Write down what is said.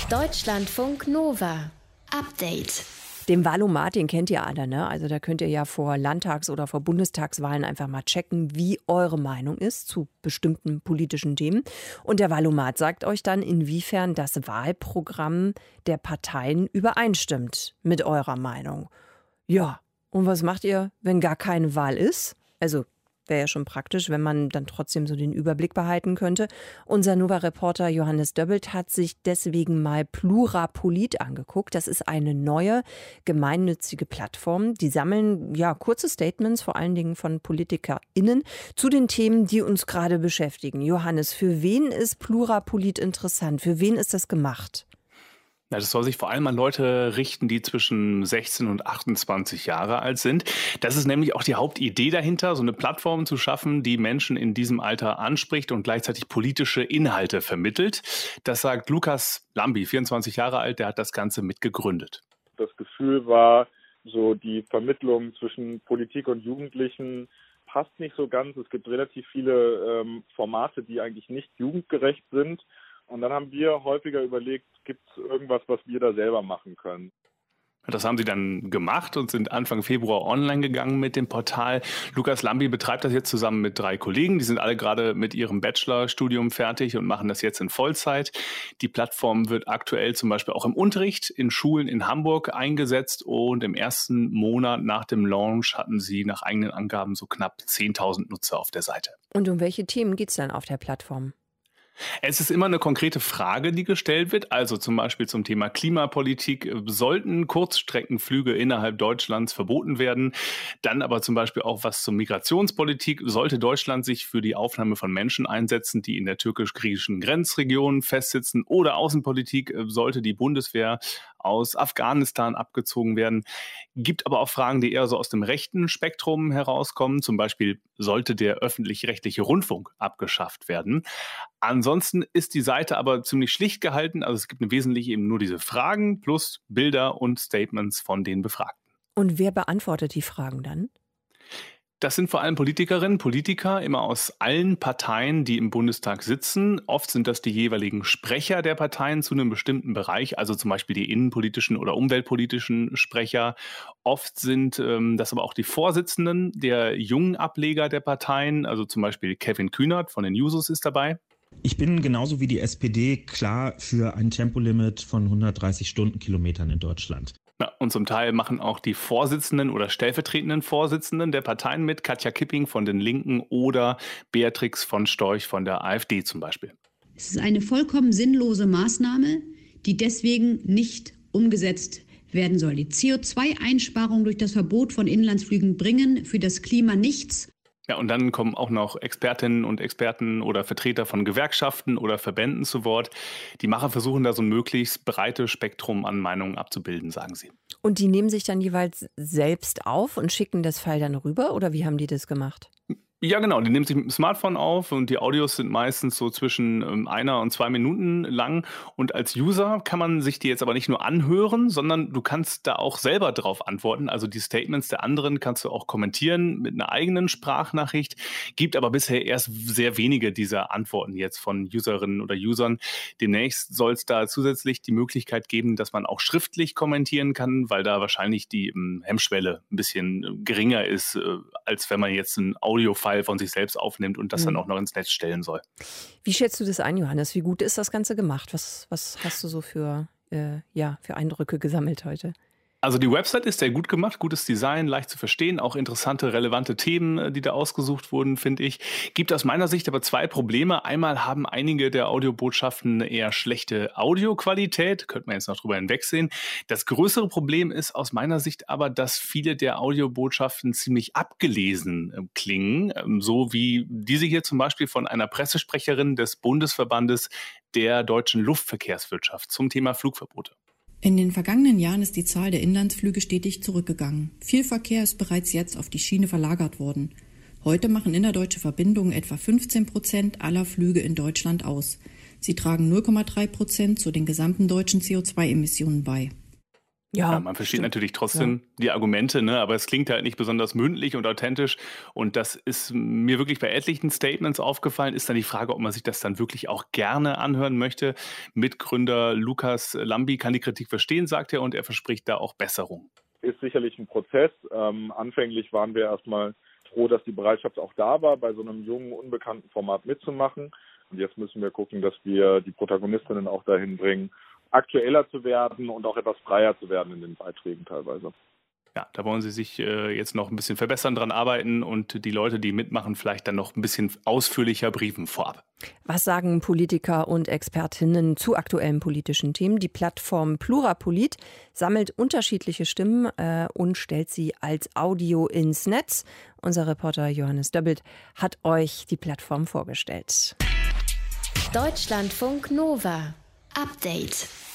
Deutschlandfunk Nova. Update. Den Valomat, den kennt ihr alle, ne? Also da könnt ihr ja vor Landtags- oder vor Bundestagswahlen einfach mal checken, wie eure Meinung ist zu bestimmten politischen Themen. Und der Valomat sagt euch dann, inwiefern das Wahlprogramm der Parteien übereinstimmt mit eurer Meinung. Ja, und was macht ihr, wenn gar keine Wahl ist? Also wäre ja schon praktisch, wenn man dann trotzdem so den Überblick behalten könnte. Unser Nova-Reporter Johannes Döbbelt hat sich deswegen mal Plurapolit angeguckt. Das ist eine neue gemeinnützige Plattform. Die sammeln ja kurze Statements, vor allen Dingen von PolitikerInnen, zu den Themen, die uns gerade beschäftigen. Johannes, für wen ist Plurapolit interessant? Für wen ist das gemacht? Ja, das soll sich vor allem an Leute richten, die zwischen 16 und 28 Jahre alt sind. Das ist nämlich auch die Hauptidee dahinter, so eine Plattform zu schaffen, die Menschen in diesem Alter anspricht und gleichzeitig politische Inhalte vermittelt. Das sagt Lukas Lambi, 24 Jahre alt, der hat das Ganze mitgegründet. Das Gefühl war, so die Vermittlung zwischen Politik und Jugendlichen passt nicht so ganz. Es gibt relativ viele Formate, die eigentlich nicht jugendgerecht sind. Und dann haben wir häufiger überlegt, gibt es irgendwas, was wir da selber machen können? Das haben sie dann gemacht und sind Anfang Februar online gegangen mit dem Portal. Lukas Lambi betreibt das jetzt zusammen mit 3 Kollegen. Die sind alle gerade mit ihrem Bachelorstudium fertig und machen das jetzt in Vollzeit. Die Plattform wird aktuell zum Beispiel auch im Unterricht in Schulen in Hamburg eingesetzt. Und im ersten Monat nach dem Launch hatten sie nach eigenen Angaben so knapp 10.000 Nutzer auf der Seite. Und um welche Themen geht es dann auf der Plattform? Es ist immer eine konkrete Frage, die gestellt wird. Also zum Beispiel zum Thema Klimapolitik. Sollten Kurzstreckenflüge innerhalb Deutschlands verboten werden? Dann aber zum Beispiel auch was zur Migrationspolitik. Sollte Deutschland sich für die Aufnahme von Menschen einsetzen, die in der türkisch-griechischen Grenzregion festsitzen? Oder Außenpolitik, sollte die Bundeswehr aus Afghanistan abgezogen werden? Gibt aber auch Fragen, die eher so aus dem rechten Spektrum herauskommen. Zum Beispiel, sollte der öffentlich-rechtliche Rundfunk abgeschafft werden? Ansonsten ist die Seite aber ziemlich schlicht gehalten. Also es gibt im Wesentlichen eben nur diese Fragen plus Bilder und Statements von den Befragten. Und wer beantwortet die Fragen dann? Das sind vor allem Politikerinnen, Politiker, immer aus allen Parteien, die im Bundestag sitzen. Oft sind das die jeweiligen Sprecher der Parteien zu einem bestimmten Bereich, also zum Beispiel die innenpolitischen oder umweltpolitischen Sprecher. Oft sind das aber auch die Vorsitzenden der jungen Ableger der Parteien, also zum Beispiel Kevin Kühnert von den Jusos ist dabei. Ich bin genauso wie die SPD klar für ein Tempolimit von 130 Stundenkilometern in Deutschland. Ja, und zum Teil machen auch die Vorsitzenden oder stellvertretenden Vorsitzenden der Parteien mit, Katja Kipping von den Linken oder Beatrix von Storch von der AfD zum Beispiel. Es ist eine vollkommen sinnlose Maßnahme, die deswegen nicht umgesetzt werden soll. Die CO2-Einsparungen durch das Verbot von Inlandsflügen bringen für das Klima nichts. Ja, und dann kommen auch noch Expertinnen und Experten oder Vertreter von Gewerkschaften oder Verbänden zu Wort. Die Macher versuchen da so ein möglichst breites Spektrum an Meinungen abzubilden, sagen sie. Und die nehmen sich dann jeweils selbst auf und schicken das File dann rüber? Oder wie haben die das gemacht? Ja, genau. Die nehmen sich mit dem Smartphone auf und die Audios sind meistens so zwischen 1 und 2 Minuten lang. Und als User kann man sich die jetzt aber nicht nur anhören, sondern du kannst da auch selber drauf antworten. Also die Statements der anderen kannst du auch kommentieren mit einer eigenen Sprachnachricht. Gibt aber bisher erst sehr wenige dieser Antworten jetzt von Userinnen oder Usern. Demnächst soll es da zusätzlich die Möglichkeit geben, dass man auch schriftlich kommentieren kann, weil da wahrscheinlich die Hemmschwelle ein bisschen geringer ist, als wenn man jetzt ein Audio-File von sich selbst aufnimmt und das dann auch noch ins Netz stellen soll. Wie schätzt du das ein, Johannes? Wie gut ist das Ganze gemacht? Was hast du so für Eindrücke gesammelt heute? Also die Website ist sehr gut gemacht, gutes Design, leicht zu verstehen, auch interessante, relevante Themen, die da ausgesucht wurden, finde ich. Gibt aus meiner Sicht aber 2 Probleme. Einmal haben einige der Audiobotschaften eine eher schlechte Audioqualität, könnte man jetzt noch drüber hinwegsehen. Das größere Problem ist aus meiner Sicht aber, dass viele der Audiobotschaften ziemlich abgelesen klingen, so wie diese hier zum Beispiel von einer Pressesprecherin des Bundesverbandes der deutschen Luftverkehrswirtschaft zum Thema Flugverbote. In den vergangenen Jahren ist die Zahl der Inlandsflüge stetig zurückgegangen. Viel Verkehr ist bereits jetzt auf die Schiene verlagert worden. Heute machen innerdeutsche Verbindungen etwa 15% aller Flüge in Deutschland aus. Sie tragen 0,3% zu den gesamten deutschen CO2-Emissionen bei. Ja, man versteht natürlich trotzdem die Argumente, ne? Aber es klingt halt nicht besonders mündlich und authentisch. Und das ist mir wirklich bei etlichen Statements aufgefallen. Ist dann die Frage, ob man sich das dann wirklich auch gerne anhören möchte. Mitgründer Lukas Lambi kann die Kritik verstehen, sagt er, und er verspricht da auch Besserung. Ist sicherlich ein Prozess. Anfänglich waren wir erstmal froh, dass die Bereitschaft auch da war, bei so einem jungen, unbekannten Format mitzumachen. Und jetzt müssen wir gucken, dass wir die Protagonistinnen auch dahin bringen, aktueller zu werden und auch etwas freier zu werden in den Beiträgen teilweise. Ja, da wollen Sie sich jetzt noch ein bisschen verbessern, dran arbeiten und die Leute, die mitmachen, vielleicht dann noch ein bisschen ausführlicher briefen vorab. Was sagen Politiker und Expertinnen zu aktuellen politischen Themen? Die Plattform Plurapolit sammelt unterschiedliche Stimmen und stellt sie als Audio ins Netz. Unser Reporter Johannes Döbbelt hat euch die Plattform vorgestellt. Deutschlandfunk Nova. Update.